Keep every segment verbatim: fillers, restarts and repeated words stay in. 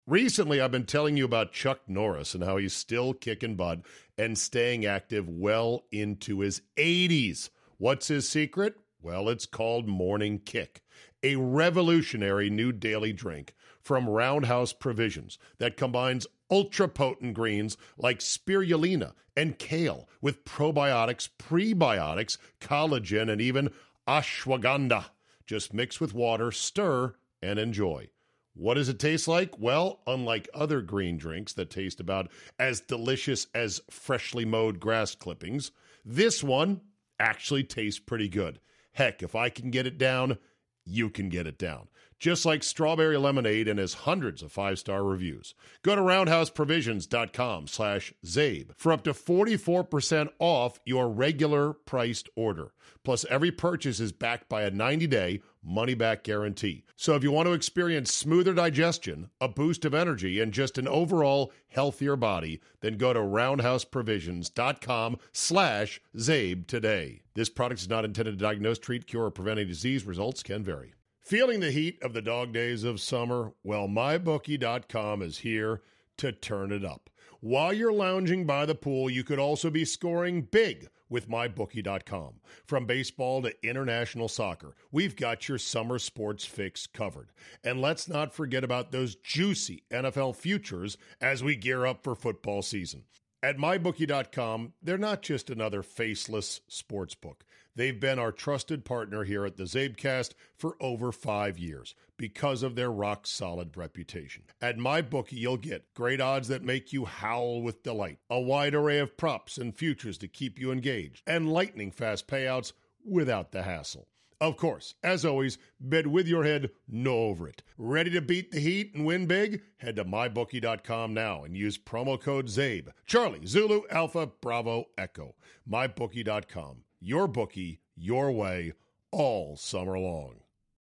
Recently, I've been telling you about Chuck Norris and how he's still kicking butt and staying active well into his eighties. What's his secret? Well, it's called Morning Kick, a revolutionary new daily drink from Roundhouse Provisions that combines ultra-potent greens like spirulina and kale with probiotics, prebiotics, collagen, and even ashwagandha. Just mix with water, stir, and enjoy. What does it taste like? Well, unlike other green drinks that taste about as delicious as freshly mowed grass clippings, this one actually tastes pretty good. Heck, if I can get it down, you can get it down. Just like strawberry lemonade and has hundreds of five-star reviews. Go to roundhouseprovisions.com slash Zabe for up to forty-four percent off your regular priced order. Plus, every purchase is backed by a ninety-day money-back guarantee. So if you want to experience smoother digestion, a boost of energy, and just an overall healthier body, then go to roundhouseprovisions.com slash Zabe today. This product is not intended to diagnose, treat, cure, or prevent any disease. Results can vary. Feeling the heat of the dog days of summer? Well, my bookie dot com is here to turn it up. While you're lounging by the pool, you could also be scoring big with my bookie dot com. From baseball to international soccer, we've got your summer sports fix covered. And let's not forget about those juicy N F L futures as we gear up for football season. At my bookie dot com, they're not just another faceless sports book. They've been our trusted partner here at the Zabecast for over five years because of their rock-solid reputation. At MyBookie, you'll get great odds that make you howl with delight, a wide array of props and futures to keep you engaged, and lightning-fast payouts without the hassle. Of course, as always, bet with your head, no over it. Ready to beat the heat and win big? Head to my bookie dot com now and use promo code ZABE. Charlie, Zulu, Alpha, Bravo, Echo. my bookie dot com. Your bookie, your way, all summer long.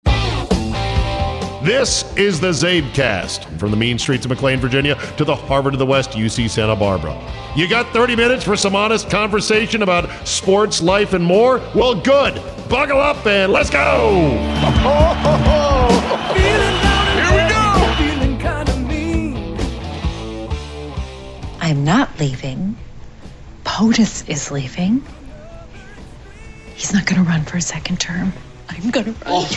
This is the Zabecast. From the mean streets of McLean, Virginia, to the Harvard of the West, U C Santa Barbara. You got thirty minutes for some honest conversation about sports, life, and more? Well, good. Buckle up and let's go! Here we go! I'm not leaving. POTUS is leaving. He's not going to run for a second term. I'm going to run. Oh.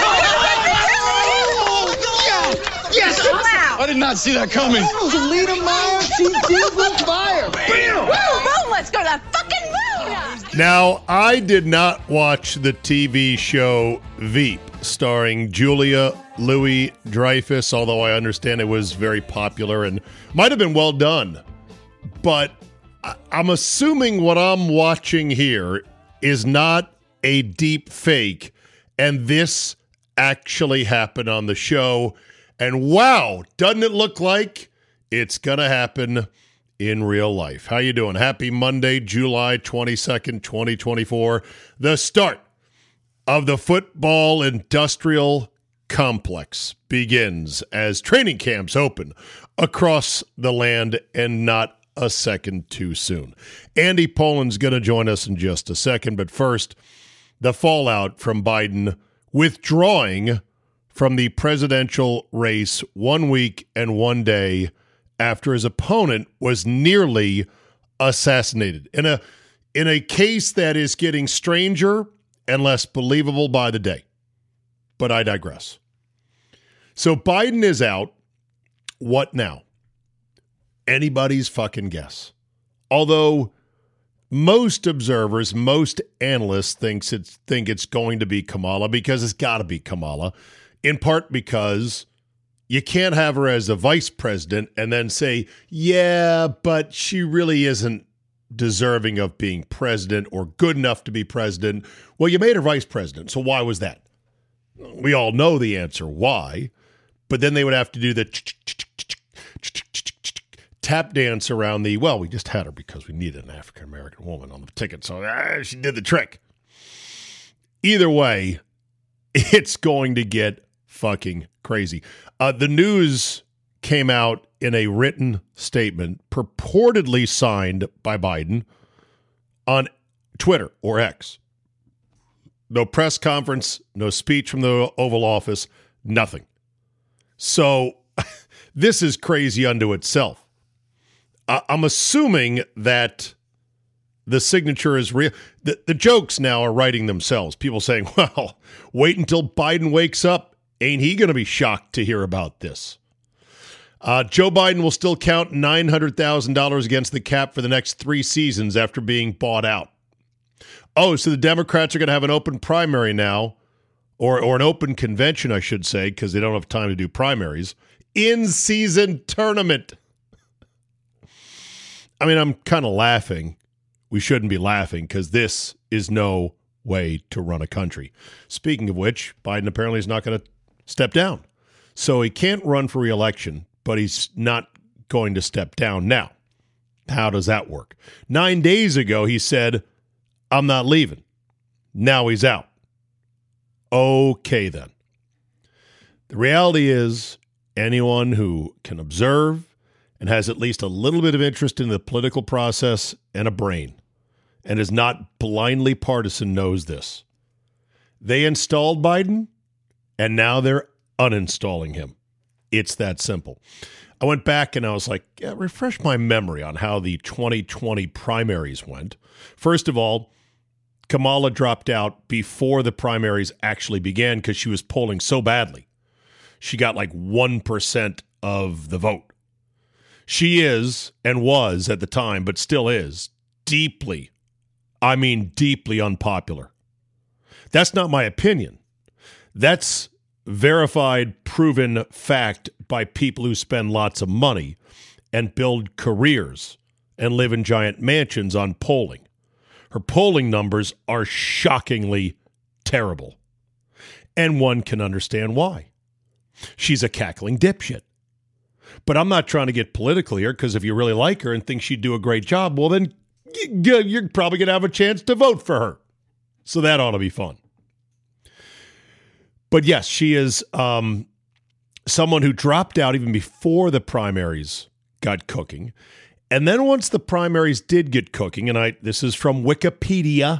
Yes! Wow. I did not see that coming. Lita Meyer, she did with fire. Bam! Woo, boom, let's go to the fucking moon! Now, I did not watch the T V show Veep, starring Julia Louis-Dreyfus, although I understand it was very popular and might have been well done. But I'm assuming what I'm watching here is not a deep fake, and this actually happened on the show. And wow, doesn't it look like it's going to happen in real life? How you doing? Happy Monday, July twenty-second, twenty twenty-four. The start of the football industrial complex begins as training camps open across the land, and not a second too soon. Andy Poland's going to join us in just a second, but first, the fallout from Biden withdrawing from the presidential race one week and one day after his opponent was nearly assassinated in a in a case that is getting stranger and less believable by the day. But I digress. So Biden is out. What now? Anybody's fucking guess. Although most observers, most analysts thinks it's, think it's going to be Kamala, because it's got to be Kamala, in part because you can't have her as a vice president and then say, yeah, but she really isn't deserving of being president or good enough to be president. Well, you made her vice president, so why was that? We all know the answer, why. But then they would have to do the tap dance around the, well, we just had her because we needed an African-American woman on the ticket, so ah, she did the trick. Either way, it's going to get fucking crazy. Uh, the news came out in a written statement purportedly signed by Biden on Twitter or X. No press conference, no speech from the Oval Office, nothing. So this is crazy unto itself. I- I'm assuming that the signature is real. The, the jokes now are writing themselves. People saying, well, wait until Biden wakes up. Ain't he going to be shocked to hear about this? Uh, Joe Biden will still count nine hundred thousand dollars against the cap for the next three seasons after being bought out. Oh, so the Democrats are going to have an open primary now, or, or an open convention, I should say, because they don't have time to do primaries. In-season tournament. I mean, I'm kind of laughing. We shouldn't be laughing because this is no way to run a country. Speaking of which, Biden apparently is not going to step down. So he can't run for re-election, but he's not going to step down now. How does that work? Nine days ago, he said, I'm not leaving. Now he's out. Okay, then. The reality is anyone who can observe and has at least a little bit of interest in the political process and a brain and is not blindly partisan knows this. They installed Biden, and now they're uninstalling him. It's that simple. I went back and I was like, yeah, refresh my memory on how the twenty twenty primaries went. First of all, Kamala dropped out before the primaries actually began because she was polling so badly. She got like one percent of the vote. She is, and was at the time, but still is, deeply, I mean deeply unpopular. That's not my opinion. That's verified, proven fact by people who spend lots of money and build careers and live in giant mansions on polling. Her polling numbers are shockingly terrible. And one can understand why. She's a cackling dipshit. But I'm not trying to get political here, because if you really like her and think she'd do a great job, well, then you're probably going to have a chance to vote for her. So that ought to be fun. But yes, she is um, someone who dropped out even before the primaries got cooking. And then once the primaries did get cooking, and I this is from Wikipedia,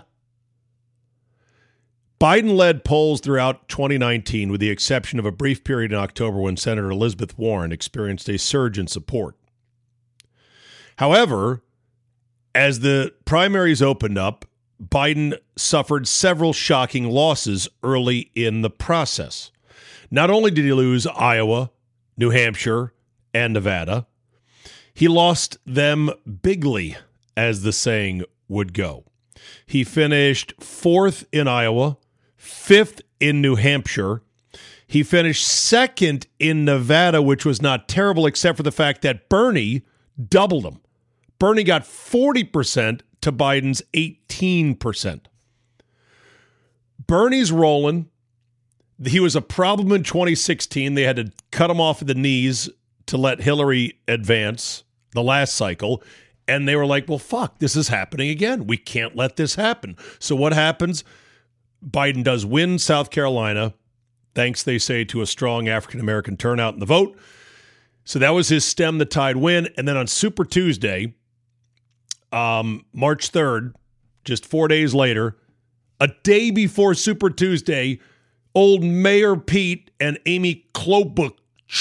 Biden led polls throughout twenty nineteen, with the exception of a brief period in October when Senator Elizabeth Warren experienced a surge in support. However, as the primaries opened up, Biden suffered several shocking losses early in the process. Not only did he lose Iowa, New Hampshire, and Nevada, he lost them bigly, as the saying would go. He finished fourth in Iowa, fifth in New Hampshire. He finished second in Nevada, which was not terrible, except for the fact that Bernie doubled him. Bernie got forty percent to Biden's eighteen percent. Bernie's rolling. He was a problem in twenty sixteen. They had to cut him off at the knees to let Hillary advance the last cycle. And they were like, well, fuck, this is happening again. We can't let this happen. So what happens? Biden does win South Carolina, thanks, they say, to a strong African-American turnout in the vote. So that was his stem the tide win. And then on Super Tuesday, um, March third, just four days later, a day before Super Tuesday, old Mayor Pete and Amy Klobuchar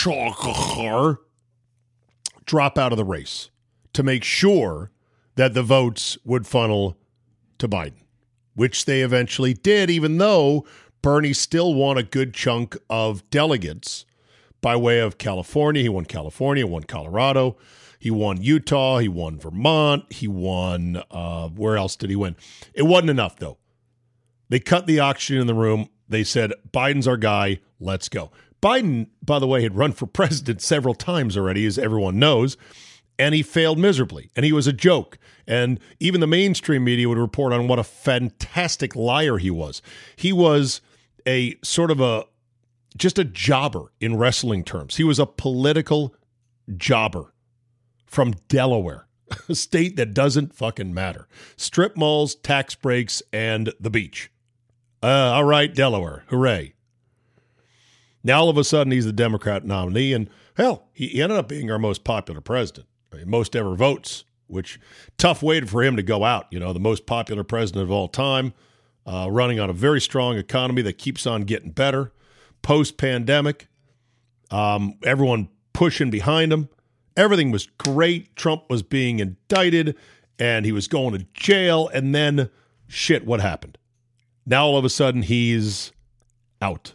drop out of the race to make sure that the votes would funnel to Biden, which they eventually did, even though Bernie still won a good chunk of delegates by way of California. He won California, won Colorado, he won Utah, he won Vermont, he won, uh, where else did he win? It wasn't enough, though. They cut the oxygen in the room. They said, Biden's our guy, let's go. Biden, by the way, had run for president several times already, as everyone knows, and he failed miserably, and he was a joke. And even the mainstream media would report on what a fantastic liar he was. He was a sort of a, just a jobber in wrestling terms. He was a political jobber from Delaware, a state that doesn't fucking matter. Strip malls, tax breaks, and the beach. Uh, all right, Delaware, hooray. Now all of a sudden he's the Democrat nominee, and hell, he ended up being our most popular president. I mean, most ever votes, which tough way for him to go out. You know, the most popular president of all time, uh, running on a very strong economy that keeps on getting better. Post-pandemic, um, everyone pushing behind him. Everything was great. Trump was being indicted, and he was going to jail. And then, shit, what happened? Now, all of a sudden, he's out.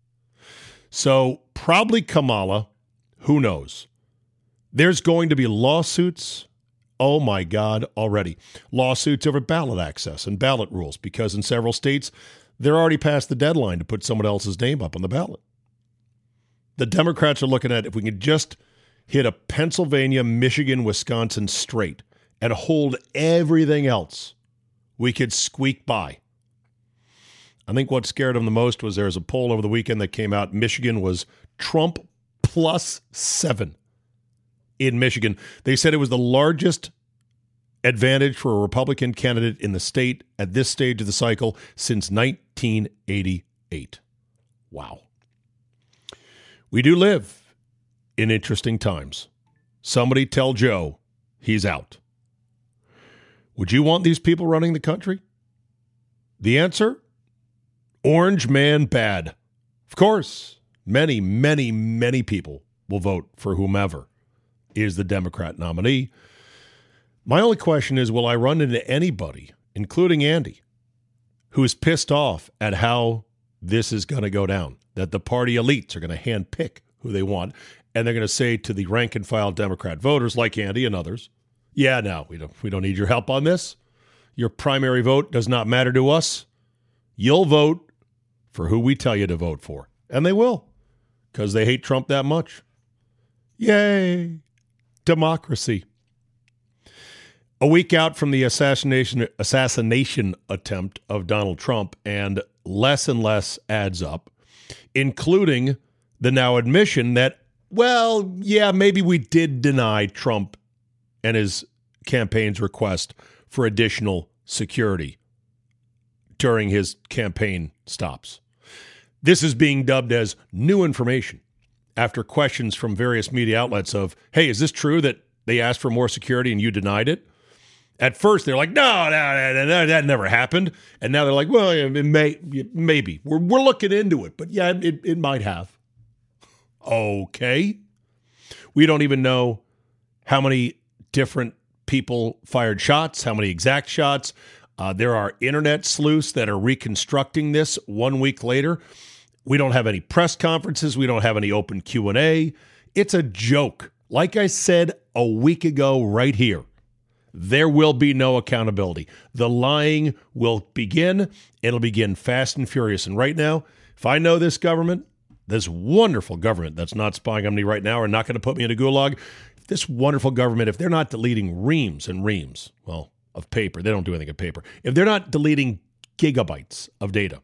So, probably Kamala. Who knows? There's going to be lawsuits. Oh, my God, already. Lawsuits over ballot access and ballot rules, because in several states, they're already past the deadline to put someone else's name up on the ballot. The Democrats are looking at if we can just hit a Pennsylvania, Michigan, Wisconsin straight and hold everything else, we could squeak by. I think what scared them the most was there was a poll over the weekend that came out. Michigan was Trump plus seven in Michigan. They said it was the largest advantage for a Republican candidate in the state at this stage of the cycle since nineteen eighty-eight. Wow. We do live in interesting times. Somebody tell Joe he's out. Would you want these people running the country? The answer? Orange man bad. Of course, many, many, many people will vote for whomever is the Democrat nominee. My only question is, will I run into anybody, including Andy, who is pissed off at how this is going to go down, that the party elites are going to handpick who they want, and they're going to say to the rank-and-file Democrat voters like Andy and others, yeah, no, we don't, we don't need your help on this. Your primary vote does not matter to us. You'll vote for who we tell you to vote for. And they will, because they hate Trump that much. Yay! Democracy. A week out from the assassination assassination attempt of Donald Trump, and less and less adds up, including the now admission that, well, yeah, maybe we did deny Trump and his campaign's request for additional security during his campaign stops. This is being dubbed as new information after questions from various media outlets of, hey, is this true that they asked for more security and you denied it? At first, they're like, no, no, no, no, that never happened. And now they're like, well, it may, maybe. We're, we're looking into it, but yeah, it, it might have. Okay. We don't even know how many different people fired shots, how many exact shots. Uh, there are internet sleuths that are reconstructing this one week later. We don't have any press conferences. We don't have any open Q and A. It's a joke. Like I said a week ago right here, there will be no accountability. The lying will begin. It'll begin fast and furious. And right now, if I know this government, this wonderful government that's not spying on me right now or not going to put me in a gulag, this wonderful government, if they're not deleting reams and reams, well, of paper, they don't do anything of paper. If they're not deleting gigabytes of data,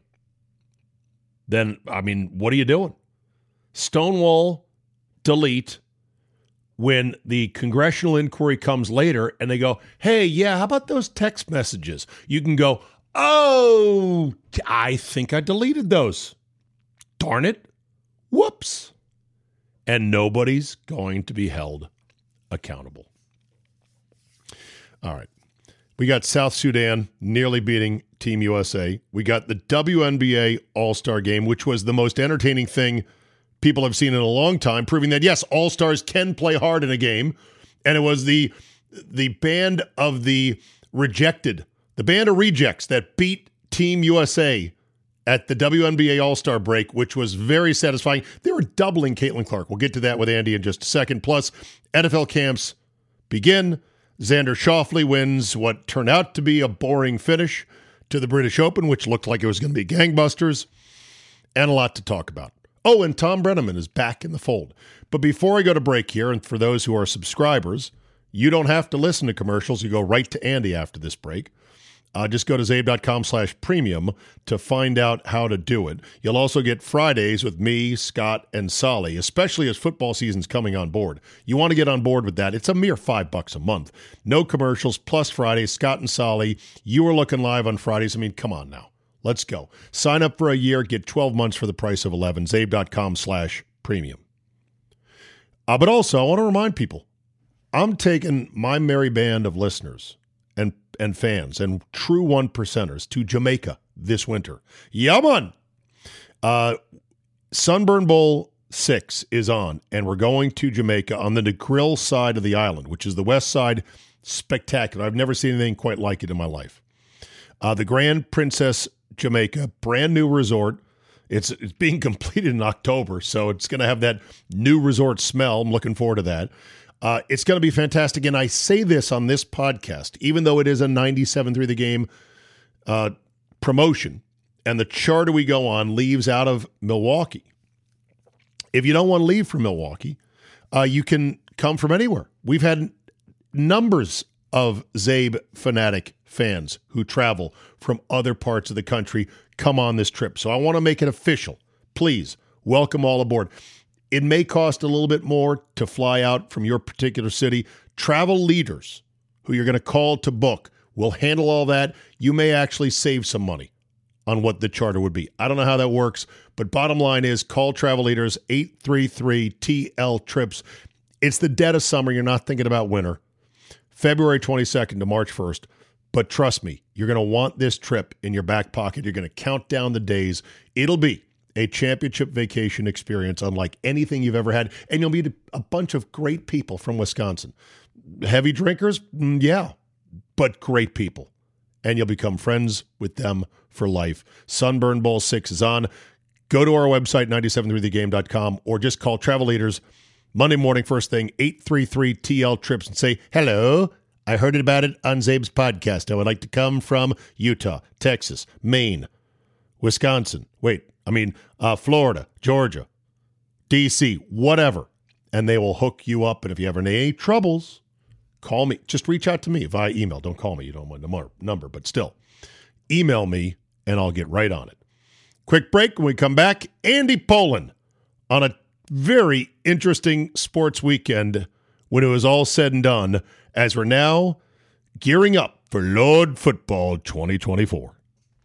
then, I mean, what are you doing? Stonewall, delete. When the congressional inquiry comes later and they go, hey, yeah, how about those text messages? You can go, oh, I think I deleted those. Darn it. Whoops. And nobody's going to be held accountable. All right. We got South Sudan nearly beating Team U S A. We got the W N B A All-Star Game, which was the most entertaining thing people have seen in a long time, proving that, yes, all-stars can play hard in a game. And it was the the band of the rejected, the band of rejects that beat Team U S A at the W N B A All-Star break, which was very satisfying. They were doubling Caitlin Clark. We'll get to that with Andy in just a second. Plus, N F L camps begin. Xander Schauffele wins what turned out to be a boring finish to the British Open, which looked like it was going to be gangbusters, and a lot to talk about. Oh, and Tom Brenneman is back in the fold. But before I go to break here, and for those who are subscribers, you don't have to listen to commercials. You go right to Andy after this break. Uh, just go to zabe.com slash premium to find out how to do it. You'll also get Fridays with me, Scott, and Solly, especially as football season's coming on board. You want to get on board with that. It's a mere five bucks a month. No commercials, plus Fridays, Scott and Solly. You are looking live on Fridays. I mean, come on now. Let's go. Sign up for a year, get twelve months for the price of eleven. zabe.com slash premium. Uh, but also, I want to remind people, I'm taking my merry band of listeners and and fans and true one percenters to Jamaica this winter. Yeah, man. Uh, Sunburn Bowl six is on, and we're going to Jamaica on the Negril side of the island, which is the west side. Spectacular. I've never seen anything quite like it in my life. Uh, the Grand Princess Jamaica, brand new resort. It's it's being completed in October, so it's going to have that new resort smell. I'm looking forward to that. Uh, it's going to be fantastic, and I say this on this podcast, even though it is a ninety-seven point three The Game uh, promotion, and the charter we go on leaves out of Milwaukee. If you don't want to leave from Milwaukee, uh, you can come from anywhere. We've had numbers of Zabe fanatic fans who travel from other parts of the country come on this trip. So I want to make it official. Please, welcome all aboard. It may cost a little bit more to fly out from your particular city. Travel leaders who you're going to call to book will handle all that. You may actually save some money on what the charter would be. I don't know how that works, but bottom line is call Travel Leaders, eight three three T L trips. It's the dead of summer. You're not thinking about winter. February twenty-second to March first. But trust me, you're going to want this trip in your back pocket. You're going to count down the days. It'll be a championship vacation experience unlike anything you've ever had. And you'll meet a bunch of great people from Wisconsin. Heavy drinkers? Yeah, but great people. And you'll become friends with them for life. Sunburn Bowl six is on. Go to our website, nine seven three the game dot com, or just call Travel Leaders Monday morning, first thing, eight three three T L trips, and say, hello, I heard about it on Zabe's podcast. I would like to come from Utah, Texas, Maine, Wisconsin. Wait, I mean, uh, Florida, Georgia, D C, whatever. And they will hook you up. And if you have any troubles, call me. Just reach out to me via email. Don't call me. You don't want my number, but still. Email me, and I'll get right on it. Quick break. When we come back, Andy Pollin on a very interesting sports weekend when it was all said and done, as we're now gearing up for Lord Football twenty twenty-four.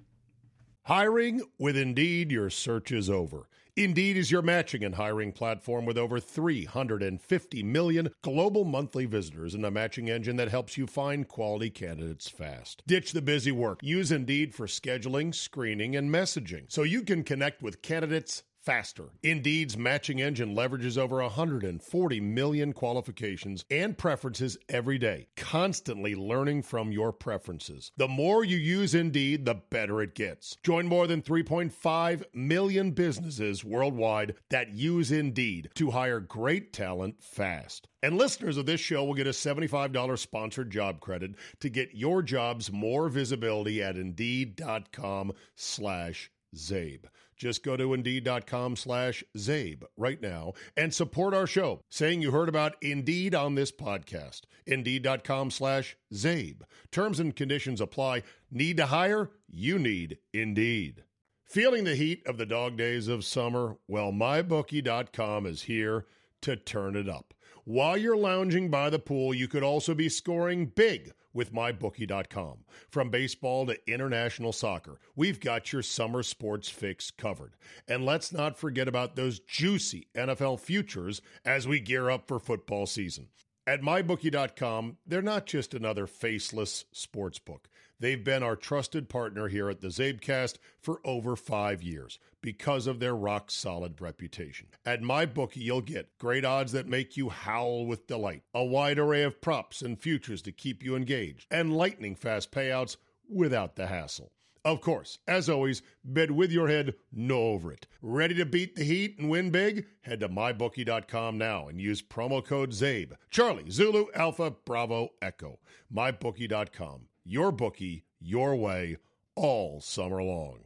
Hiring with Indeed, your search is over. Indeed is your matching and hiring platform with over three hundred fifty million global monthly visitors and a matching engine that helps you find quality candidates fast. Ditch the busy work. Use Indeed for scheduling, screening, and messaging so you can connect with candidates faster. Indeed's matching engine leverages over one hundred forty million qualifications and preferences every day, constantly learning from your preferences. The more you use Indeed, the better it gets. Join more than three point five million businesses worldwide that use Indeed to hire great talent fast. And listeners of this show will get a seventy-five dollars sponsored job credit to get your jobs more visibility at Indeed.com slash Zabe. Just go to Indeed.com slash Zabe right now and support our show, saying you heard about Indeed on this podcast. Indeed.com slash Zabe. Terms and conditions apply. Need to hire? You need Indeed. Feeling the heat of the dog days of summer? Well, my bookie dot com is here to turn it up. While you're lounging by the pool, you could also be scoring big with my bookie dot com. From baseball to international soccer, we've got your summer sports fix covered. And let's not forget about those juicy N F L futures as we gear up for football season. At my bookie dot com, they're not just another faceless sports book. They've been our trusted partner here at the Zabecast for over five years because of their rock-solid reputation. At MyBookie, you'll get great odds that make you howl with delight, a wide array of props and futures to keep you engaged, and lightning-fast payouts without the hassle. Of course, as always, bet with your head, no over it. Ready to beat the heat and win big? Head to my bookie dot com now and use promo code ZABE. Charlie, Zulu, Alpha, Bravo, Echo. my bookie dot com. Your bookie, your way, all summer long.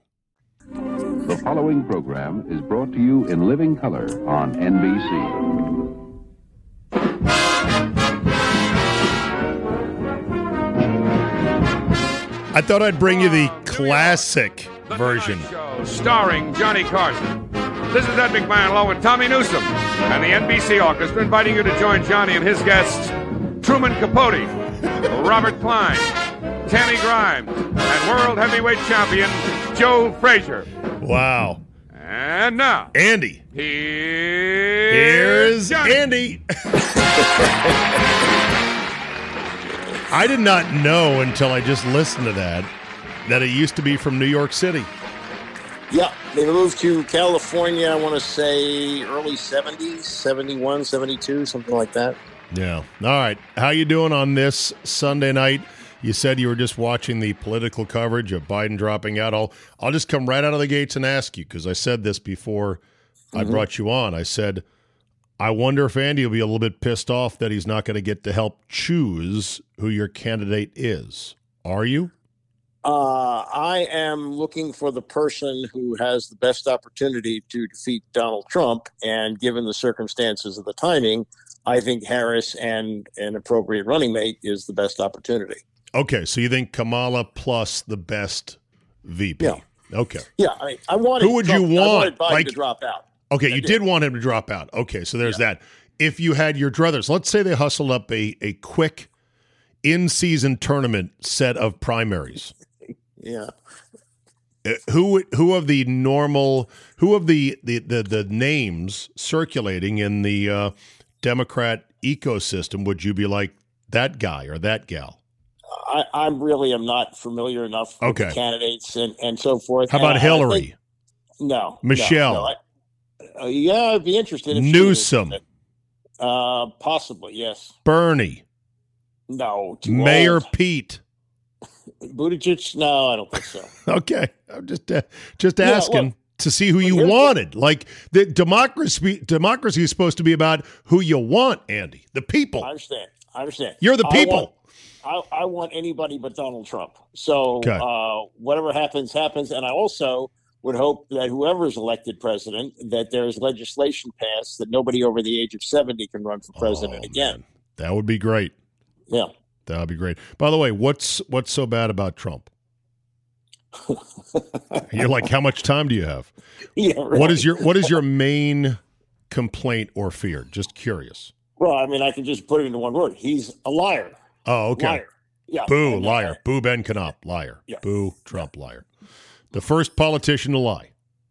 The following program is brought to you in living color on N B C. I thought I'd bring you the classic the version. Show, starring Johnny Carson. This is Ed McMahon along with Tommy Newsom and the N B C Orchestra inviting you to join Johnny and his guests, Truman Capote, Robert Klein, Tammy Grimes, and world heavyweight champion Joe Frazier. Wow. And now, Andy. Here's, Here's Andy. I did not know until I just listened to that, that it used to be from New York City. Yeah, they moved to California, I want to say early seventies, seventy-one, seventy-two, something like that. Yeah. All right. How you doing on this Sunday night? You said you were just watching the political coverage of Biden dropping out. I'll, I'll just come right out of the gates and ask you, because I said this before mm-hmm. I brought you on. I said, I wonder if Andy will be a little bit pissed off that he's not going to get to help choose who your candidate is. Are you? Uh, I am looking for the person who has the best opportunity to defeat Donald Trump. And given the circumstances of the timing, I think Harris and an appropriate running mate is the best opportunity. Okay, so you think Kamala plus the best V P? Yeah. Okay. Yeah, I mean, I wanted who would Trump, you want? I wanted Biden like, to drop out. Okay, I you did. did want him to drop out. Okay, so there's yeah. that. If you had your druthers, let's say they hustled up a, a quick in-season tournament set of primaries. Yeah. Uh, who who of the normal who of the the the, the names circulating in the uh, Democrat ecosystem would you be like that guy or that gal? I, I'm really am not familiar enough with okay. the candidates and, and so forth. How about and Hillary? I think, no. Michelle? No, no, I, uh, yeah, I'd be interested. If Newsom? Uh, possibly, yes. Bernie? No. Too Mayor old. Pete? Buttigieg? No, I don't think so. Okay, I'm just uh, just Yeah, asking look, to see who you wanted. Like the democracy, democracy is supposed to be about who you want, Andy. The people. I understand. I understand. You're the people. I want, I, I want anybody but Donald Trump. So okay. uh, whatever happens, happens. And I also would hope that whoever is elected president, that there's legislation passed that nobody over the age of seventy can run for president oh, again. Man. That would be great. Yeah. That would be great. By the way, what's what's so bad about Trump? You're like, how much time do you have? Yeah, right. What is your what is your main complaint or fear? Just curious. Well, I mean, I can just put it into one word. He's a liar. Oh, okay. Liar. Yeah. Boo, and, liar. Uh, Boo, Ben Knopf, liar. Yeah. Boo, Trump, liar. The first politician to lie.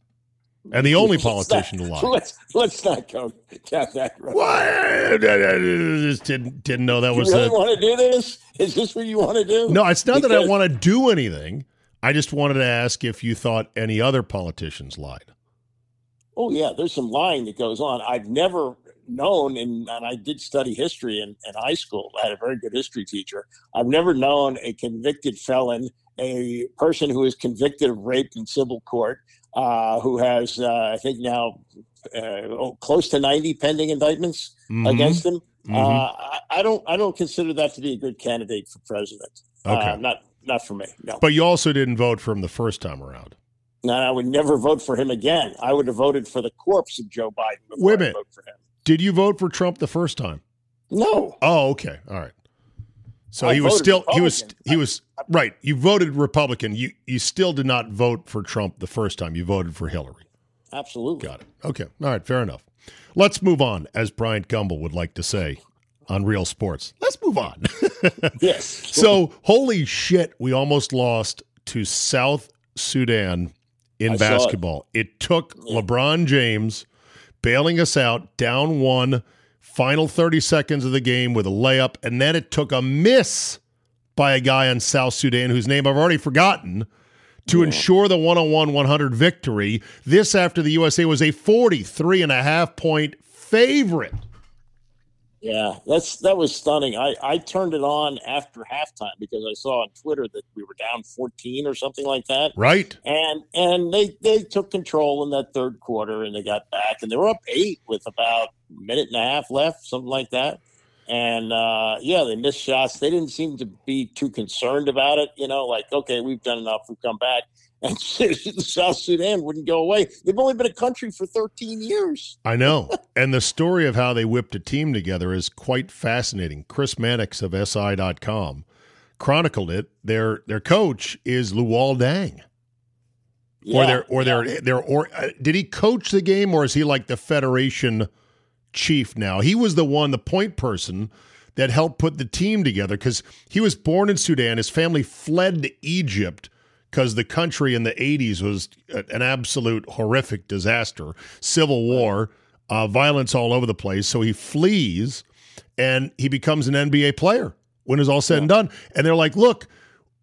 And the only politician not, to lie. Let's let's not go down that road. What? I just didn't didn't know that you was. really a... want to do this? Is this what you want to do? No, it's not because... that I want to do anything. I just wanted to ask if you thought any other politicians lied. Oh yeah, there's some lying that goes on. I've never known, and, and I did study history in, in high school. I had a very good history teacher. I've never known a convicted felon, a person who is convicted of rape in civil court, uh, who has, uh, I think now, uh, oh, close to ninety pending indictments mm-hmm. against him. Mm-hmm. Uh, I, I don't, I don't consider that to be a good candidate for president. Okay, uh, not, not for me. No. But you also didn't vote for him the first time around. No, I would never vote for him again. I would have voted for the corpse of Joe Biden before Wait a I minute. vote for him. Did you vote for Trump the first time? No. Oh, okay. All right. So I he was still Republican. he was he was right. You voted Republican. You you still did not vote for Trump the first time. You voted for Hillary. Absolutely. Got it. Okay. All right. Fair enough. Let's move on, as Bryant Gumbel would like to say on Real Sports. Let's move on. Yes. So holy shit, we almost lost to South Sudan in I basketball. It. it took yeah. LeBron James bailing us out, down one, final thirty seconds of the game with a layup, and then it took a miss by a guy in South Sudan whose name I've already forgotten to yeah. ensure the one-on-one one hundred victory. This after the U S A was a forty-three and a half point favorite. Yeah, that's that was stunning. I, I turned it on after halftime because I saw on Twitter that we were down fourteen or something like that. Right. And and they, they took control in that third quarter and they got back and they were up eight with about a minute and a half left, something like that. And uh, yeah, they missed shots. They didn't seem to be too concerned about it. You know, like, okay, we've done enough. We've come back. And South Sudan wouldn't go away. They've only been a country for thirteen years. I know. And the story of how they whipped a team together is quite fascinating. Chris Mannix of S I dot com chronicled it. Their their coach is Luol Deng. Yeah, or their or yeah. their their or uh, did he coach the game, or is he like the Federation chief now? He was the one, the point person that helped put the team together because he was born in Sudan. His family fled to Egypt because the country in the eighties was an absolute horrific disaster, civil war, uh, violence all over the place. So he flees, and he becomes an N B A player when it's all said yeah. and done. And they're like, look,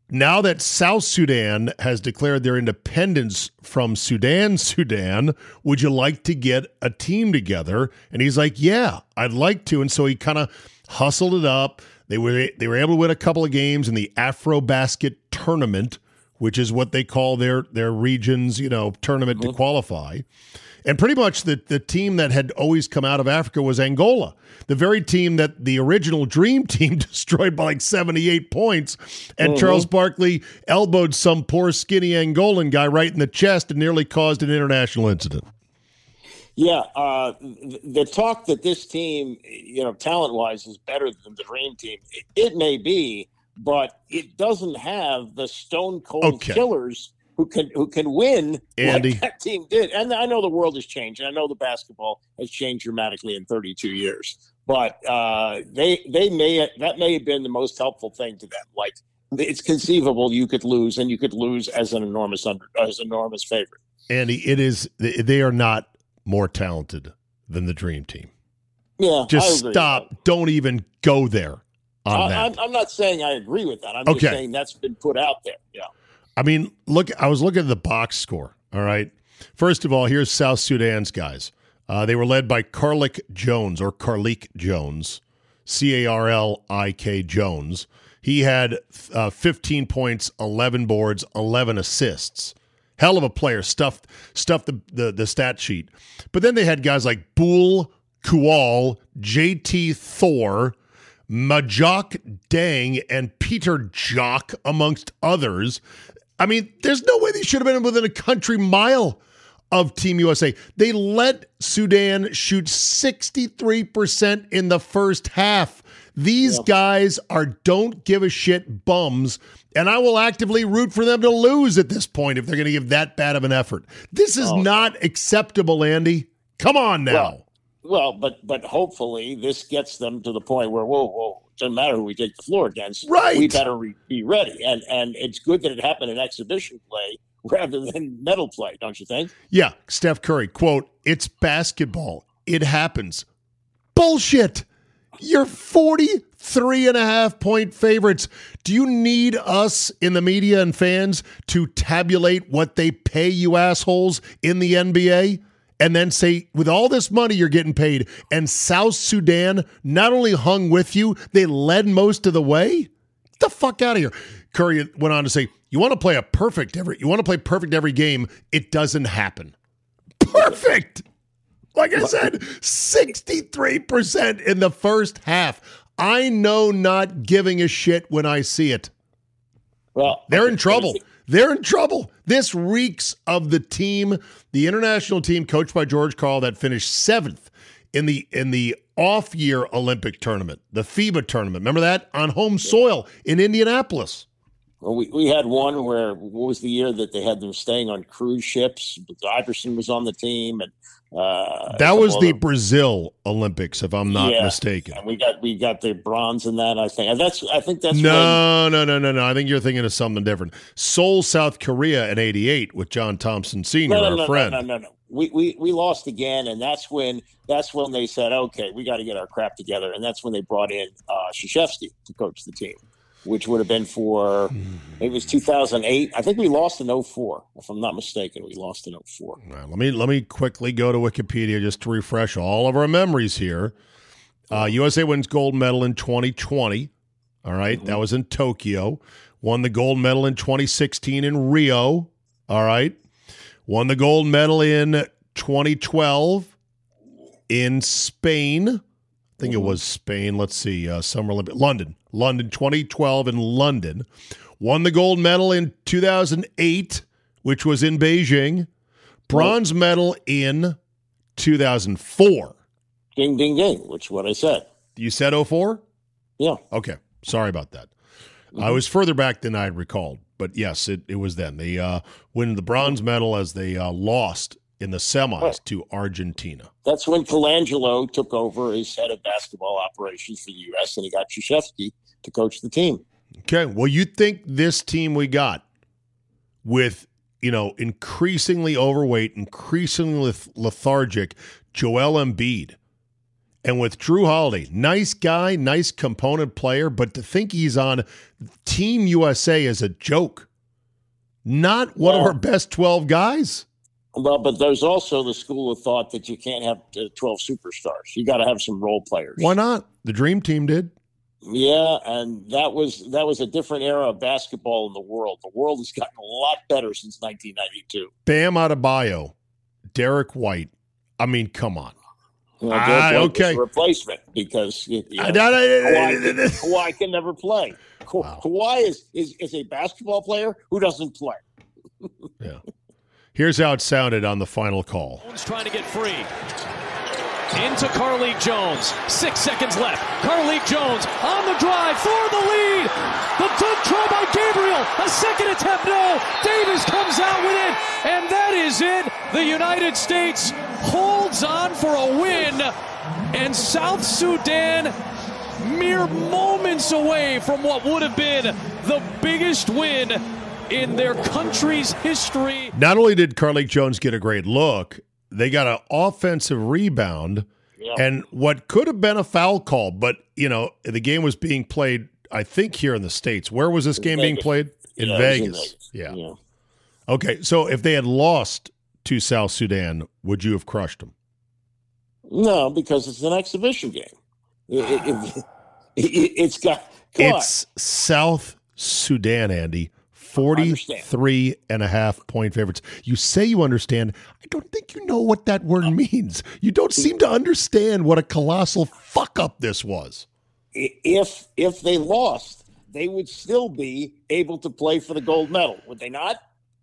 now that South Sudan has declared their independence from Sudan, Sudan, would you like to get a team together? And he's like, yeah, I'd like to. And so he kind of hustled it up. They were they were able to win a couple of games in the AfroBasket tournament, which is what they call their their region's, you know, tournament mm-hmm. to qualify. And pretty much the, the team that had always come out of Africa was Angola, the very team that the original Dream Team destroyed by like seventy-eight points. And mm-hmm. Charles Barkley elbowed some poor skinny Angolan guy right in the chest and nearly caused an international incident. Yeah, uh, the talk that this team, you know, talent-wise is better than the Dream Team, it, it may be, but it doesn't have the stone-cold okay. killers who can who can win Andy. like that team did. And I know the world has changed, and I know the basketball has changed dramatically in thirty-two years. But uh, they they may that may have been the most helpful thing to them. Like, it's conceivable you could lose, and you could lose as an enormous under as an enormous favorite. Andy, it is they are not more talented than the Dream Team. Yeah, just stop. Don't even go there on I, that. I'm, I'm not saying I agree with that. I'm okay. just saying that's been put out there. Yeah. I mean, look, I was looking at the box score, all right? First of all, here's South Sudan's guys. Uh, they were led by Carlik Jones, or Carlik Jones, C A R L I K Jones. He had uh, fifteen points, eleven boards, eleven assists. Hell of a player, stuffed, stuffed the, the, the stat sheet. But then they had guys like Bool Kual, J T Thor, Majok Dang, and Peter Jock, amongst others. I mean, there's no way they should have been within a country mile of Team U S A. They let Sudan shoot sixty-three percent in the first half. These yeah. guys are don't give a shit bums, and I will actively root for them to lose at this point if they're going to give that bad of an effort. This is oh. not acceptable, Andy. Come on now. Well, well, but but hopefully this gets them to the point where, whoa, whoa, it doesn't matter who we take the floor against. Right. We better re- be ready. And and it's good that it happened in exhibition play rather than medal play, don't you think? Yeah. Steph Curry, quote, it's basketball. It happens. Bullshit. You're forty-three and a half point favorites. Do you need us in the media and fans to tabulate what they pay you assholes in the N B A? And then say, with all this money you're getting paid, and South Sudan not only hung with you, they led most of the way? Get the fuck out of here. Curry went on to say, you want to play a perfect every you want to play perfect every game, it doesn't happen. Perfect. Like I said, sixty-three percent in the first half. I know not giving a shit when I see it. Well, they're in trouble. They're in trouble. This reeks of the team, the international team coached by George Karl that finished seventh in the in the off-year Olympic tournament, the FIBA tournament. Remember that? On home soil in Indianapolis. Well, we, we had one where, what was the year that they had them staying on cruise ships? Iverson was on the team, and uh, that was the them. Brazil Olympics, if I'm not yeah. mistaken. And we got we got the bronze in that. I think and that's I think that's no, when, no, no, no, no. I think you're thinking of something different. Seoul, South Korea, in eighty-eight with John Thompson Senior, no, no, our no, friend. No, no, no, no. We we we lost again, and that's when that's when they said, okay, we got to get our crap together, and that's when they brought in uh, Krzyzewski to coach the team, which would have been for, it was two thousand eight. I think we lost in oh four, if I'm not mistaken. We lost in oh four. All right, let me let me quickly go to Wikipedia just to refresh all of our memories here. Uh, U S A wins gold medal in twenty twenty. All right, mm-hmm. That was in Tokyo. Won the gold medal in twenty sixteen in Rio. All right. Won the gold medal in twenty twelve in Spain. I think mm-hmm. it was Spain. Let's see. Uh, Summer Olympic. London. London, twenty twelve in London. Won the gold medal in two thousand eight, which was in Beijing. Bronze oh. medal in two thousand four. Ding, ding, ding, which is what I said. You said oh four? Yeah. Okay. Sorry about that. Mm-hmm. I was further back than I had recalled. But yes, it, it was then. They uh, win the bronze medal as they uh, lost in the semis right. to Argentina. That's when Colangelo took over as head of basketball operations for the U S, and he got Krzyzewski to coach the team. Okay. Well, you think this team we got with, you know, increasingly overweight, increasingly lethargic Joel Embiid And with Drew Holiday, nice guy, nice component player, but to think he's on Team U S A is a joke. Not one well, of our best twelve guys. Well, but there's also the school of thought that you can't have twelve superstars. You got to have some role players. Why not? The Dream Team did. Yeah, and that was that was a different era of basketball in the world. The world has gotten a lot better since nineteen ninety-two. Bam Adebayo, Derek White. I mean, come on. You know, ah, okay. Replacement because you know, Kawhi, Kawhi can never play. Ka- wow. Kawhi is, is is a basketball player who doesn't play. Yeah. Here's how it sounded on the final call. Trying to get free. Into Carlik Jones. Six seconds left. Carlik Jones on the drive for the lead. The dunk try by Gabriel. A second attempt, no. Davis comes out with it. And that is it. The United States holds on for a win. And South Sudan mere moments away from what would have been the biggest win in their country's history. Not only did Carlik Jones get a great look, they got an offensive rebound yeah. and what could have been a foul call, but, you know, the game was being played, I think, here in the States. Where was this game Vegas. being played? In yeah, Vegas. In Vegas. Yeah. yeah. Okay, so if they had lost to South Sudan, would you have crushed them? No, because it's an exhibition game. It, it, it, it, it's got It's on. South Sudan, Andy. forty-three and a half point favorites. You say you understand. I don't think you know what that word means. You don't seem to understand what a colossal fuck up this was. If if they lost, they would still be able to play for the gold medal, would they not?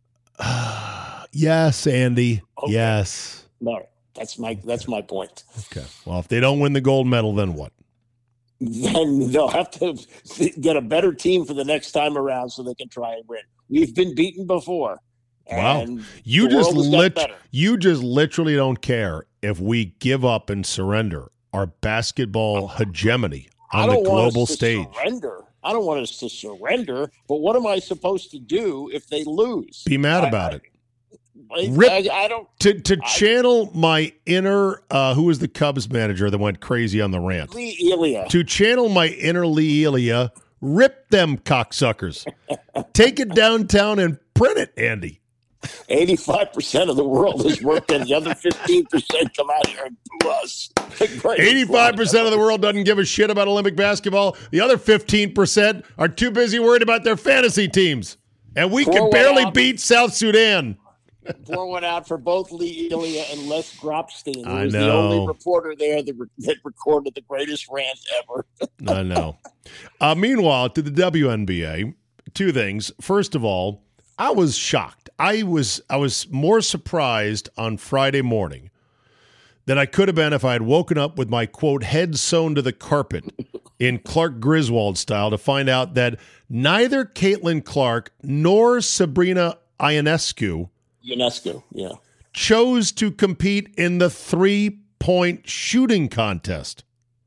Yes, Andy. Okay. Yes. No, that's my that's my point. Okay. Well, if they don't win the gold medal, then what? Then they'll have to get a better team for the next time around so they can try and win. We've been beaten before. Wow. You just lit- you just literally don't care if we give up and surrender our basketball hegemony on the global stage. Surrender. I don't want us to surrender, but what am I supposed to do if they lose? Be mad about I, it. I, Rip, I, I don't to to I, channel my inner uh, who was the Cubs manager that went crazy on the rant. Lee Elia. To channel my inner Lee Elia, rip them cocksuckers. Take it downtown and print it, Andy. eighty-five percent of the world has worked, and the other fifteen percent come out here and boo us. eighty-five percent of the world doesn't give a shit about Olympic basketball. The other fifteen percent are too busy worried about their fantasy teams. And we Pour can barely out. beat South Sudan. Pour one out for both Lee Elia and Les Grobstein, who I was know. the only reporter there that, re- that recorded the greatest rant ever. I know. Uh, meanwhile, to the W N B A, two things. First of all, I was shocked. I was I was more surprised on Friday morning than I could have been if I had woken up with my, quote, head sewn to the carpet in Clark Griswold style to find out that neither Caitlin Clark nor Sabrina Ionescu Ionescu, yeah. chose to compete in the three-point shooting contest.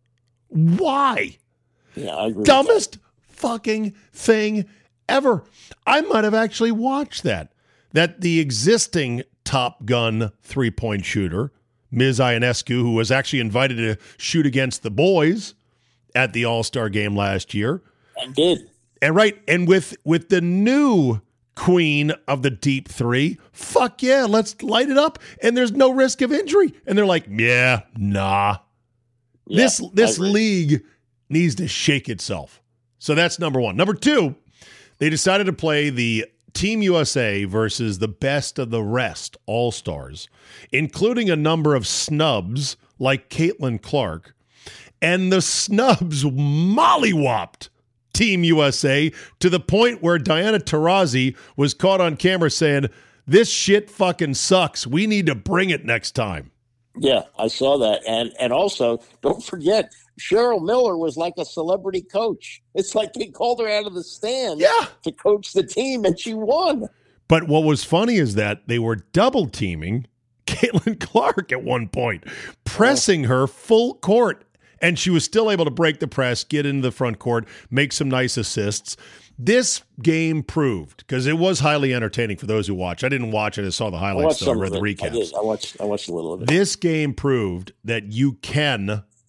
Why? Yeah, I agree. Dumbest fucking thing ever. I might have actually watched that. That the existing Top Gun three-point shooter, Miz Ionescu, who was actually invited to shoot against the boys at the All-Star game last year. And did. And right, and with with the new queen of the deep three, fuck yeah, let's light it up, and there's no risk of injury. And they're like, yeah, nah. Yeah, this this league needs to shake itself. So that's number one. Number two, they decided to play the Team U S A versus the best of the rest All-Stars, including a number of snubs like Caitlin Clark, and the snubs mollywopped Team U S A to the point where Diana Taurasi was caught on camera saying, this shit fucking sucks. We need to bring it next time. Yeah, I saw that. And and also, don't forget, Cheryl Miller was like a celebrity coach. It's like they called her out of the stand yeah. to coach the team, and she won. But what was funny is that they were double teaming Caitlin Clark at one point, pressing her full court. And she was still able to break the press, get into the front court, make some nice assists. This game proved, because it was highly entertaining for those who watch. I didn't watch it. I saw the highlights, though. I read the recaps. I did. I watched, I watched a little of it. This game proved that you can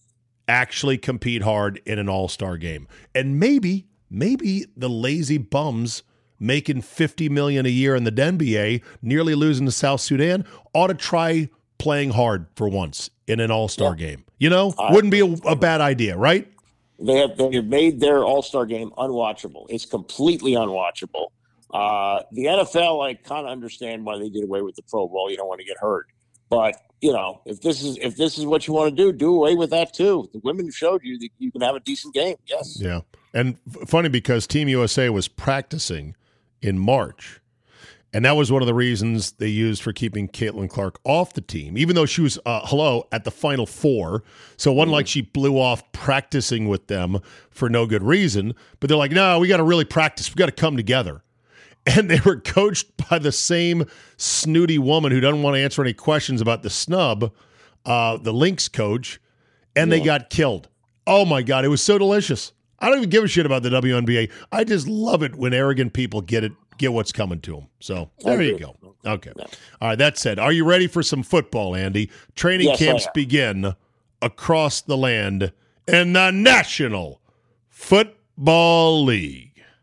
actually compete hard in an all-star game. And maybe, maybe the lazy bums making fifty million dollars a year in the N B A, nearly losing to South Sudan, ought to try playing hard for once in an all-star yeah. game. You know, I, wouldn't be a, a bad idea, right? They have, they have made their all-star game unwatchable. It's completely unwatchable. Uh, the N F L, I kind of understand why they did away with the Pro Bowl. You don't want to get hurt. But, you know, if this is if this is what you want to do, do away with that too. The women showed you that you can have a decent game. Yes. Yeah. And f- funny because Team U S A was practicing in March. And that was one of the reasons they used for keeping Caitlin Clark off the team, even though she was, uh, hello, at the Final Four. So it wasn't mm-hmm. like she blew off practicing with them for no good reason. But they're like, no, we got to really practice. We got to come together. And they were coached by the same snooty woman who doesn't want to answer any questions about the snub, uh, the Lynx coach, and yeah. they got killed. Oh, my God. It was so delicious. I don't even give a shit about the W N B A. I just love it when arrogant people get it, get what's coming to them. So there you go. Okay. Yeah. All right. That said, are you ready for some football, Andy? Training yes, camps begin across the land in the National Football League.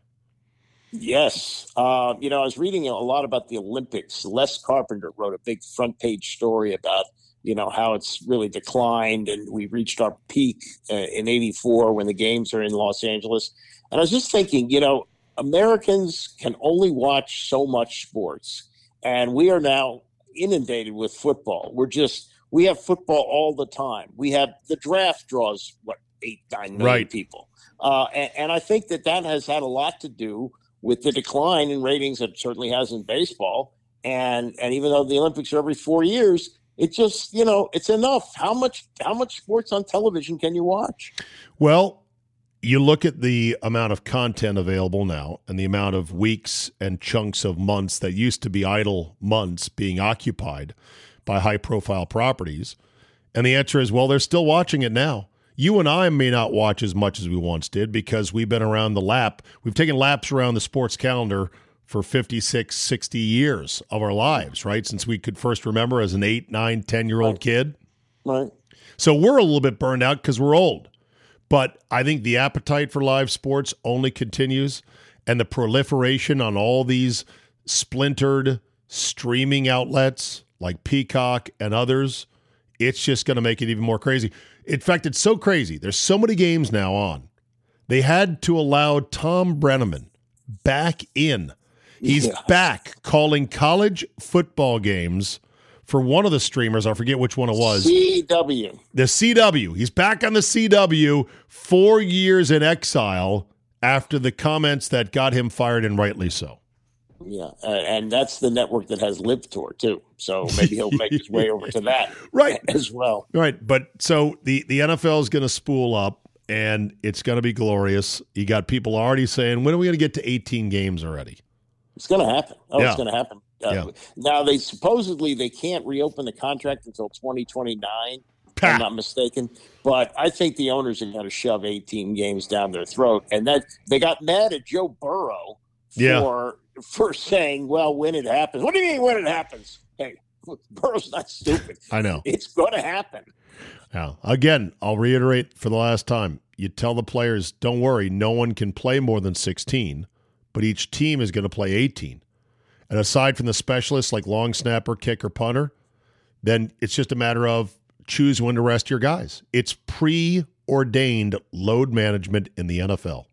Yes. Uh, you know, I was reading a lot about the Olympics. Les Carpenter wrote a big front page story about, you know, how it's really declined and we reached our peak uh, in eighty-four when the games are in Los Angeles. And I was just thinking, you know, Americans can only watch so much sports. And we are now inundated with football. We're just, we have football all the time. We have the draft draws, what, eight, nine million right. people. Uh, and, and I think that that has had a lot to do with the decline in ratings that it certainly has in baseball. And and even though the Olympics are every four years, it just, you know, it's enough. How much how much sports on television can you watch? Well, you look at the amount of content available now and the amount of weeks and chunks of months that used to be idle months being occupied by high-profile properties. And the answer is, well, they're still watching it now. You and I may not watch as much as we once did because we've been around the lap. We've taken laps around the sports calendar for fifty-six, sixty years of our lives, right? Since we could first remember as an eight, nine, ten-year-old right. kid. Right. So we're a little bit burned out because we're old. But I think the appetite for live sports only continues, and the proliferation on all these splintered streaming outlets like Peacock and others, it's just going to make it even more crazy. In fact, it's so crazy. There's so many games now on. They had to allow Tom Brenneman back in. He's yeah. back calling college football games for one of the streamers. I forget which one it was. C W. The C W. He's back on the C W, four years in exile after the comments that got him fired, and rightly so. Yeah, uh, and that's the network that has LiveTour too. So maybe he'll make his way over to that right. as well. Right, but so the, the N F L is going to spool up, and it's going to be glorious. You got people already saying, when are we going to get to eighteen games already? It's going to happen. Oh, yeah. it's going to happen. Uh, yeah. Now, they supposedly they can't reopen the contract until twenty twenty-nine, if I'm not mistaken. But I think the owners are going to shove eighteen games down their throat. And that they got mad at Joe Burrow for yeah. for saying, well, when it happens. What do you mean when it happens? Hey, Burrow's not stupid. I know. It's going to happen. Now, again, I'll reiterate for the last time. You tell the players, don't worry, no one can play more than sixteen, but each team is going to play eighteen. And aside from the specialists like long snapper, kicker, punter, then it's just a matter of choose when to rest your guys. It's preordained load management in the N F L.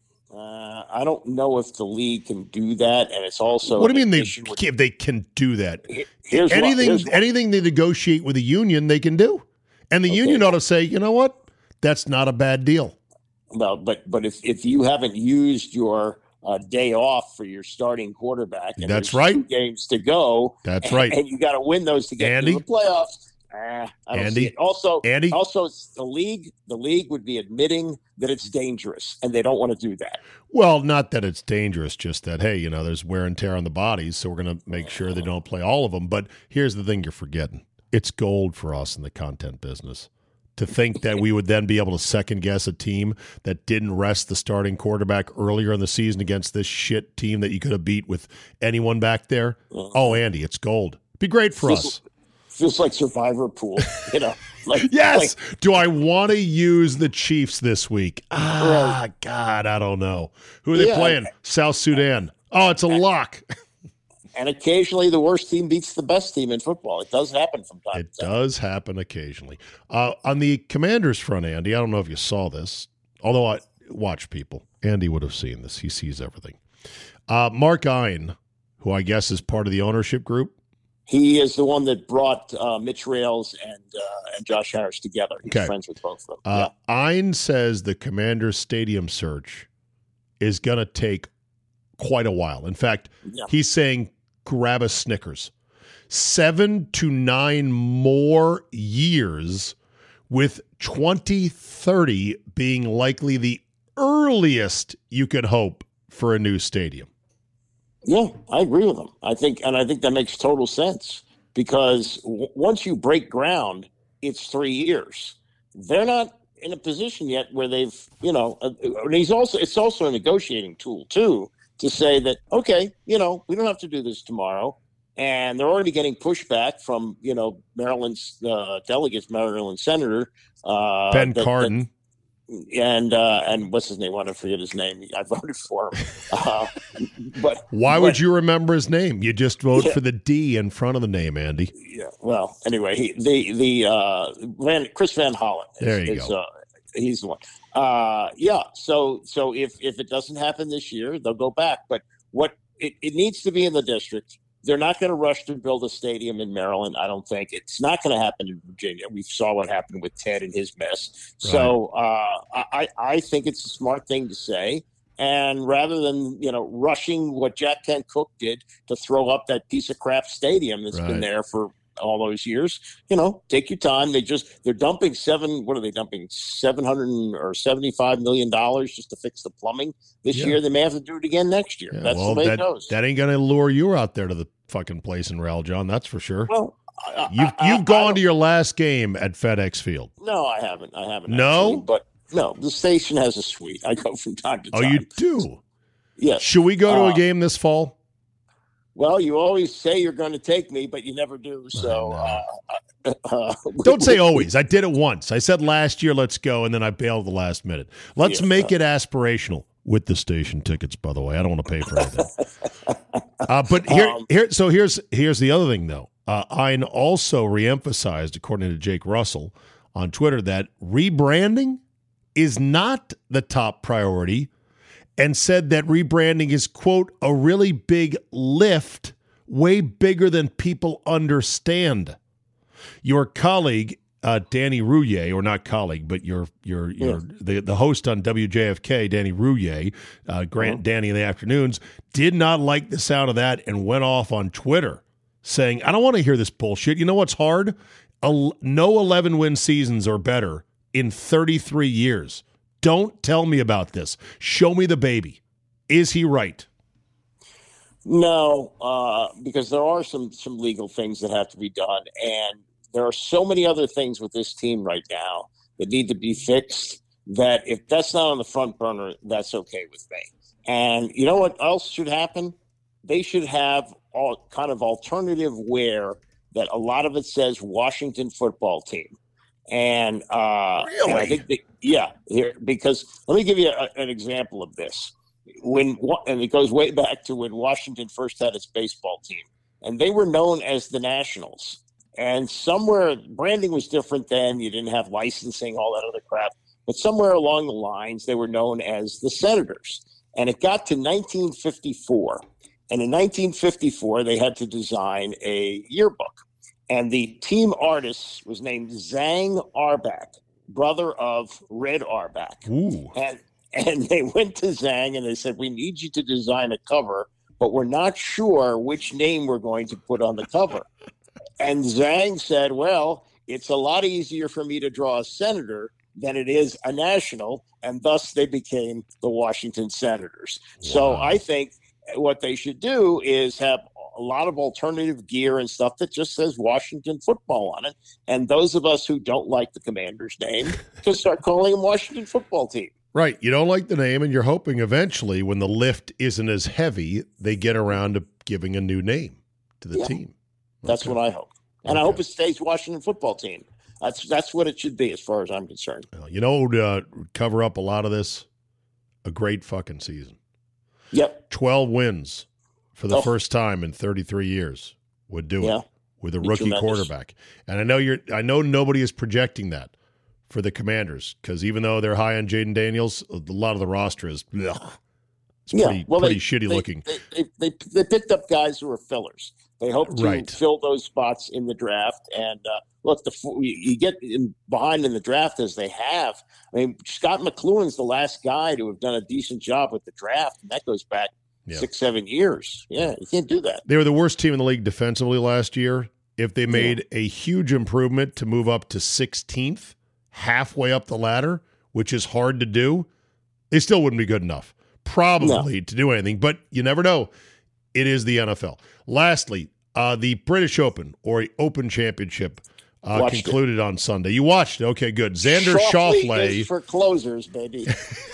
Uh, I don't know if the league can do that, and it's also what do you mean they with, if they can do that? Here's anything, what, here's anything they negotiate with the union, they can do, and the okay. union ought to say, you know what, that's not a bad deal. Well, but but if if you haven't used your uh, day off for your starting quarterback, and that's there's right, two games to go. That's and, right, and you got to win those to get Andy? to the playoffs. Uh, I don't Andy, see it. Also, Andy? also, the league, the league would be admitting that it's dangerous, and they don't want to do that. Well, not that it's dangerous, just that, hey, you know, there's wear and tear on the bodies, so we're going to make sure they don't play all of them. But here's the thing you're forgetting. It's gold for us in the content business. To think that we would then be able to second-guess a team that didn't rest the starting quarterback earlier in the season against this shit team that you could have beat with anyone back there. Oh, Andy, it's gold. It'd be great for us. feels like Survivor Pool, you know. Like, yes. Like, Do I want to use the Chiefs this week? Ah, right. God, I don't know. Who are they yeah. playing? South Sudan. Oh, it's a and, lock. And occasionally the worst team beats the best team in football. It does happen from time it to time. It does happen occasionally. Uh, on the Commanders front, Andy, I don't know if you saw this, although I watch people. Andy would have seen this. He sees everything. Uh, Mark Ein, who I guess is part of the ownership group. He is the one that brought uh, Mitch Rales and uh, and Josh Harris together. He's okay. friends with both of them. Uh, yeah. Ein says the Commanders stadium search is going to take quite a while. In fact, yeah. he's saying grab a Snickers. Seven to nine more years, with twenty thirty being likely the earliest you could hope for a new stadium. Yeah, I agree with him. I think, and I think that makes total sense because w- once you break ground, it's three years. They're not in a position yet where they've, you know, uh, and he's also, it's also a negotiating tool too, to say that, okay, you know, we don't have to do this tomorrow. And they're already getting pushback from, you know, Maryland's uh, delegates, Maryland Senator uh, Ben that, Cardin. That, and uh, and what's his name? I want to forget his name. I voted for him. Uh, but why but, would you remember his name? You just vote yeah. for the D in front of the name, Andy. Yeah. Well, anyway, he, the the uh, Van Chris Van Hollen. Is, there you is, go. Uh, he's the one. Uh, yeah. So so if if it doesn't happen this year, they'll go back. But what it, it needs to be in the district. They're not going to rush to build a stadium in Maryland, I don't think. It's not going to happen in Virginia. We saw what happened with Ted and his mess. Right. So uh, I, I think it's a smart thing to say. And rather than, you know, rushing what Jack Kent Cooke did to throw up that piece of crap stadium that's right. been there for all those years, you know, take your time. They just, they're dumping seven, what are they dumping? seven hundred or seventy-five million dollars just to fix the plumbing this yeah. year. They may have to do it again next year. Yeah, that's well, the way that, it goes. That ain't going to lure you out there to the fucking place in Rail, John. That's for sure. Well, I, you've, I, you've I, gone I to your last game at FedEx Field. No, I haven't. I haven't. No? Actually, but no, the station has a suite. I go from time to time. Oh, you do? Yes. Should we go to uh, a game this fall? Well, you always say you're going to take me, but you never do. So uh, uh, don't say always. I did it once. I said last year, let's go, and then I bailed the last minute. Let's yeah, make uh, it aspirational with the station tickets. By the way, I don't want to pay for anything. uh, but here, um, here, so here's here's the other thing, though. Uh, Ein also reemphasized, according to Jake Russell on Twitter, that rebranding is not the top priority. And said that rebranding is, quote, a really big lift, way bigger than people understand. Your colleague, uh, Danny Rouillet, or not colleague, but your your your yeah. the, the host on W J F K, Danny Rouillet, uh, Grant uh-huh. Danny in the afternoons, did not like the sound of that and went off on Twitter saying, I don't want to hear this bullshit. You know what's hard? A, no eleven-win seasons or better in thirty-three years. Don't tell me about this. Show me the baby. Is he right? No, uh, because there are some some legal things that have to be done, and there are so many other things with this team right now that need to be fixed that if that's not on the front burner, that's okay with me. And you know what else should happen? They should have all kind of alternative wear that a lot of it says Washington football team. And, uh, really? and I think, that, yeah, here, because let me give you a, an example of this. When, and it goes way back to when Washington first had its baseball team, and they were known as the Nationals. And somewhere branding was different then. You didn't have licensing, all that other crap. But somewhere along the lines, they were known as the Senators. And it got to nineteen fifty-four. And in nineteen fifty-four, they had to design a yearbook. And the team artist was named Zang Arbach, brother of Red Arbach. Ooh. And and they went to Zang and they said, we need you to design a cover, but we're not sure which name we're going to put on the cover. And Zang said, well, it's a lot easier for me to draw a senator than it is a national. And thus they became the Washington Senators. Wow. So I think what they should do is have a lot of alternative gear and stuff that just says Washington football on it. And those of us who don't like the Commander's name can start calling them Washington football team. Right. You don't like the name, and you're hoping eventually when the lift isn't as heavy, they get around to giving a new name to the yeah. team. That's okay. what I hope. And okay. I hope it stays Washington football team. That's that's what it should be as far as I'm concerned. You know what would uh, cover up a lot of this? A great fucking season. Yep. twelve wins for the oh. first time in thirty-three years would do yeah. it with a Be rookie tremendous. quarterback. And I know you're I know nobody is projecting that for the Commanders, because even though they're high on Jaden Daniels, a lot of the roster is ugh, it's yeah. pretty, well, pretty they, shitty they, looking. They, they, they, they picked up guys who are fillers. They hope to Right. fill those spots in the draft. And uh, look, the you get in behind in the draft as they have. I mean, Scott McLuhan's the last guy to have done a decent job with the draft, and that goes back Yeah. six, seven years. Yeah, you can't do that. They were the worst team in the league defensively last year. If they made yeah. a huge improvement to move up to sixteenth, halfway up the ladder, which is hard to do, they still wouldn't be good enough, probably, no. to do anything. But you never know. It is the N F L. Lastly, uh, the British Open, or Open Championship, uh, concluded it. on Sunday. You watched it. Okay, good. Xander Schauffele. For closers, baby.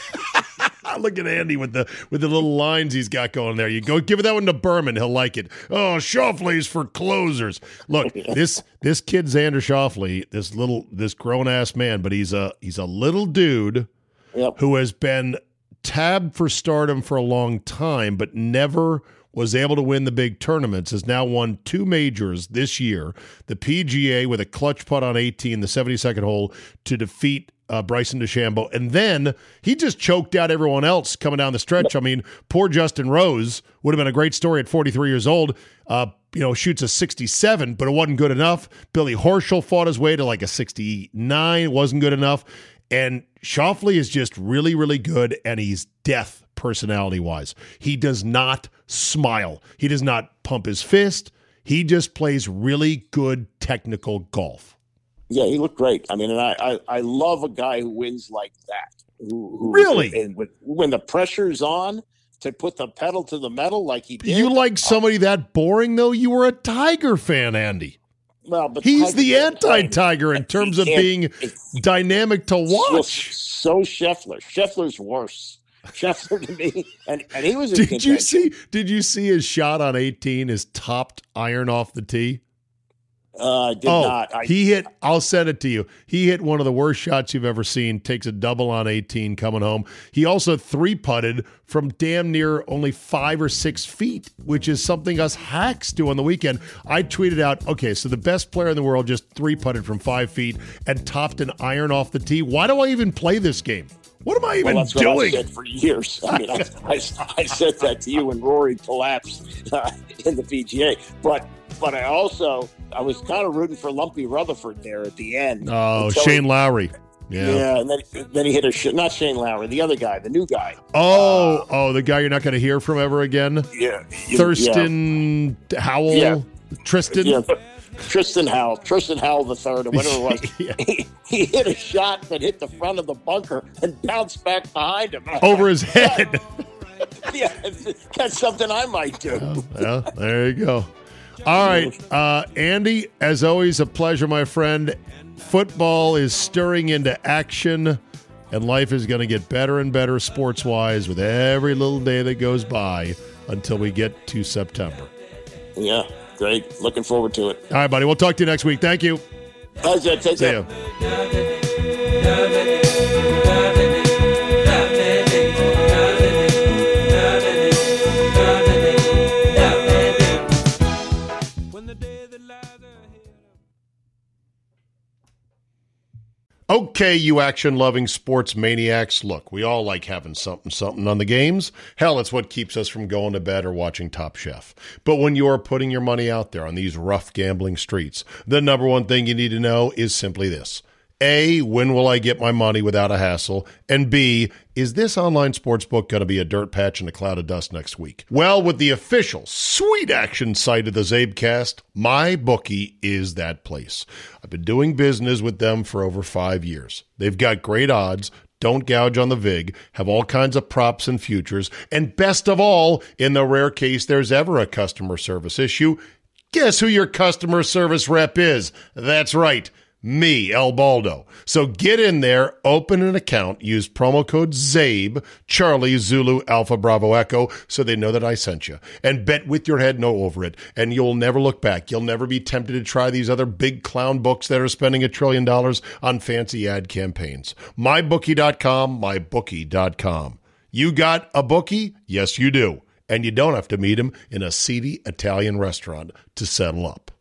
Look at Andy with the with the little lines he's got going there. You go give that one to Berman, he'll like it. Oh, Schauffele's for closers. Look, this this kid Xander Schauffele, this little this grown ass man, but he's a he's a little dude yep. who has been tabbed for stardom for a long time, but never was able to win the big tournaments, has now won two majors this year. The P G A with a clutch putt on eighteen, the seventy-second hole, to defeat Uh, Bryson DeChambeau, and then he just choked out everyone else coming down the stretch. I mean, poor Justin Rose would have been a great story at forty-three years old. Uh, you know, shoots a sixty-seven, but it wasn't good enough. Billy Horschel fought his way to like a sixty-nine, wasn't good enough. And Schauffele is just really, really good, and he's death personality-wise. He does not smile. He does not pump his fist. He just plays really good technical golf. Yeah, he looked great. I mean, and I, I, I love a guy who wins like that. Who, who, really? And when, when the pressure's on, to put the pedal to the metal like he did. You like somebody that boring, though? You were a Tiger fan, Andy. Well, but he's Tiger the anti-Tiger in terms of being dynamic to watch. So Scheffler. Scheffler's worse. Scheffler to me, and, and he was. In did contention. you see? Did you see his shot on eighteen? His topped iron off the tee. Uh, I did oh, not. I, he hit, I'll send it to you. He hit one of the worst shots you've ever seen, takes a double on eighteen coming home. He also three-putted from damn near only five or six feet, which is something us hacks do on the weekend. I tweeted out, okay, so the best player in the world just three-putted from five feet and topped an iron off the tee. Why do I even play this game? What am I even well, that's doing? What I said for years. I mean, I, I, I said that to you when Rory collapsed uh, in the P G A. But but I also I was kind of rooting for Lumpy Rutherford there at the end. Oh, Shane he, Lowry. Yeah. Yeah, and then then he hit a shit. Not Shane Lowry, the other guy, the new guy. Oh, uh, oh, the guy you're not going to hear from ever again. Yeah, Thurston yeah. Howell, yeah. Tristan. Yeah. Tristan Howell, Tristan Howell the third, or whatever it was. yeah. he, he hit a shot that hit the front of the bunker and bounced back behind him. Over his head. Yeah, that's something I might do. Oh, well, there you go. All right, uh, Andy, as always, a pleasure, my friend. Football is stirring into action, and life is going to get better and better sports-wise with every little day that goes by until we get to September. Yeah. Great. Looking forward to it. All right, buddy. We'll talk to you next week. Thank you. How's that? Take See care. ya. Okay, you action-loving sports maniacs. Look, we all like having something, something on the games. Hell, it's what keeps us from going to bed or watching Top Chef. But when you're putting your money out there on these rough gambling streets, the number one thing you need to know is simply this. A, when will I get my money without a hassle? And B, is this online sportsbook going to be a dirt patch and a cloud of dust next week? Well, with the official sweet action site of the Zabecast, MyBookie is that place. I've been doing business with them for over five years. They've got great odds, don't gouge on the vig, have all kinds of props and futures, and best of all, in the rare case there's ever a customer service issue, guess who your customer service rep is? That's right. Me, El Baldo. So get in there, open an account, use promo code ZABE, Charlie, Zulu, Alpha, Bravo, Echo, so they know that I sent you. And bet with your head no over it, and you'll never look back. You'll never be tempted to try these other big clown books that are spending a trillion dollars on fancy ad campaigns. my bookie dot com, my bookie dot com. You got a bookie? Yes, you do. And you don't have to meet him in a seedy Italian restaurant to settle up.